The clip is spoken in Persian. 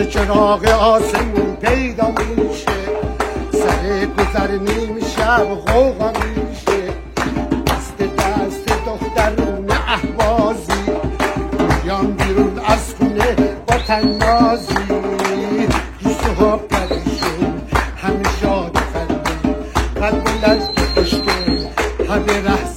چراغ آسمون پیدا میشه، سر گذر نیم شب غوغا میشه، دست دخترون اهوازی میان بیرون از خونه با تنازی، دوست ها پریشون همه شاد خنده، قلب لرز کشته همه رهز